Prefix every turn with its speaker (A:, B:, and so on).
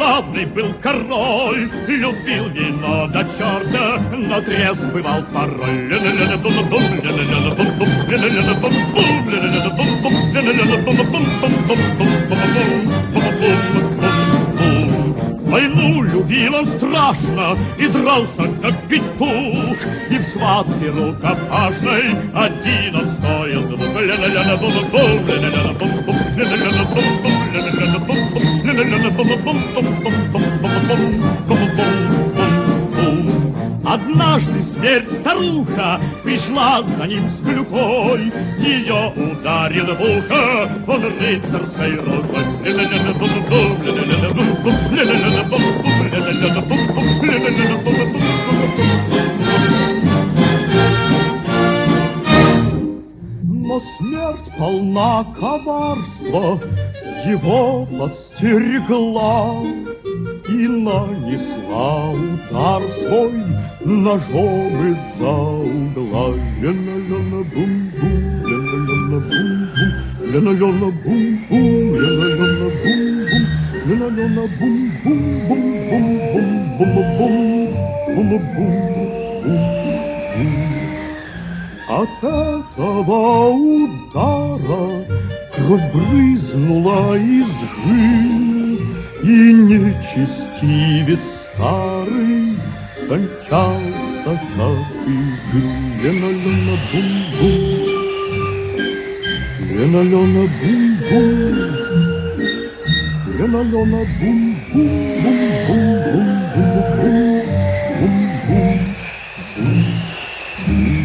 A: славный был король, любил вино до черта, но трезв бывал порой. Войну любил он страшно и дрался, как петух, и в схватке рукопашной один он стоил двух. Однажды смерть-старуха пришла за ним с клюкой, ее ударил в ухо он рыцарской рукой. Но смерть полна коварства, его подстерегла и нанесла удар свой ножом из-за угла. Лена-лена-бум-бум, лена-лена-бум-бум, лена-лена-бум-бум, лена-лена-бум-бум, лена-лена-бум-бум-бум-бум-бум-бум-бум-бум-бум. От этого удара кровь брызнула из жил, и нечестивец старый скончался, как и жил. Лена-лена-бум-бум, лена-лена-бум-бум, лена-лена-бум-бум-бум-бум-бум-бум-бум-бум.